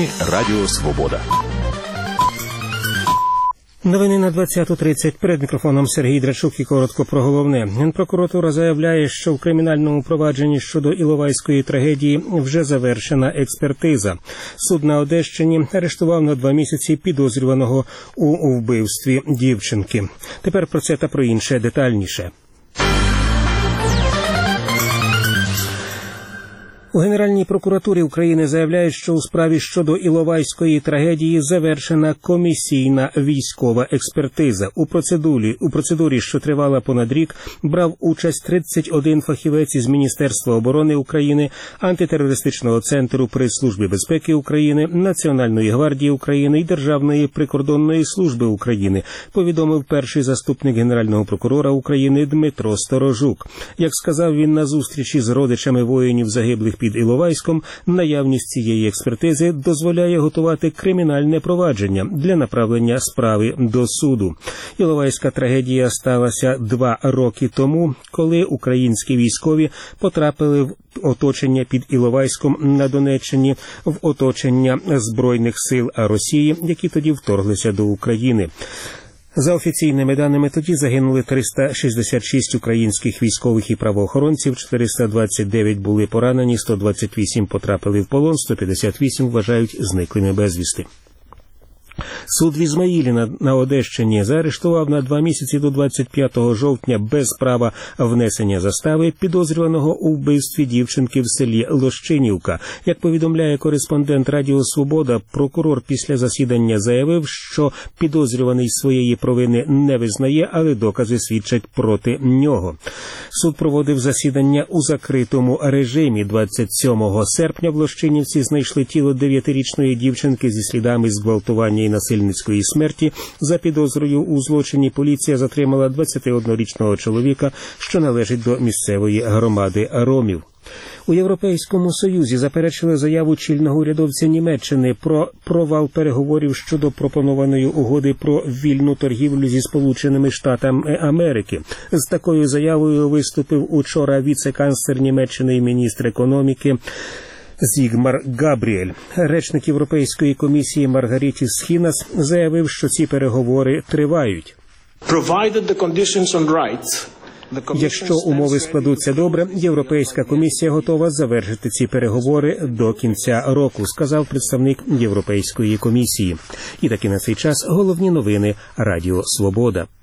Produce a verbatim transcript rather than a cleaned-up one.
Радіо Свобода. Новини на двадцяту тридцять. Перед мікрофоном Сергій Драчук і коротко про головне. Генпрокуратура заявляє, що в кримінальному провадженні щодо Іловайської трагедії вже завершена експертиза. Суд на Одещині арештував на два місяці підозрюваного у вбивстві дівчинки. Тепер про це та про інше детальніше. У Генеральній прокуратурі України заявляють, що у справі щодо Іловайської трагедії завершена комісійна військова експертиза. У процедурі, у процедурі, що тривала понад рік, брав участь тридцять один фахівець із Міністерства оборони України, антитерористичного центру при Службі безпеки України, Національної гвардії України і Державної прикордонної служби України, повідомив перший заступник Генерального прокурора України Дмитро Сторожук. Як сказав він на зустрічі з родичами воїнів загиблих під Іловайськом, наявність цієї експертизи дозволяє готувати кримінальне провадження для направлення справи до суду. Іловайська трагедія сталася два роки тому, коли українські військові потрапили в оточення під Іловайськом на Донеччині, в оточення Збройних сил Росії, які тоді вторглися до України. За офіційними даними, тоді загинули триста шістдесят шість українських військових і правоохоронців, чотириста двадцять дев'ять були поранені, сто двадцять вісім потрапили в полон, сто п'ятдесят вісім вважають зниклими безвісти. Суд в Ізмаїлі на, на Одещині заарештував на два місяці до двадцять п'ятого жовтня без права внесення застави підозрюваного у вбивстві дівчинки в селі Лощинівка. Як повідомляє кореспондент Радіо Свобода, прокурор після засідання заявив, що підозрюваний своєї провини не визнає, але докази свідчать проти нього. Суд проводив засідання у закритому режимі. двадцять сьомого серпня в Лощинівці знайшли тіло дев'ятирічної дівчинки зі слідами зґвалтування і насильницької смерті. За підозрою у злочині поліція затримала двадцятиоднорічного чоловіка, що належить до місцевої громади ромів. У Європейському Союзі заперечили заяву чільного урядовця Німеччини про провал переговорів щодо пропонованої угоди про вільну торгівлю зі Сполученими Штатами Америки. З такою заявою виступив учора віце-канцлер Німеччини і міністр економіки Зігмар Габріель. Речник Європейської комісії Маргарітіс Схінас заявив, що ці переговори тривають. Якщо умови складуться добре, Європейська комісія готова завершити ці переговори до кінця року, сказав представник Європейської комісії. І таки на цей час головні новини Радіо Свобода.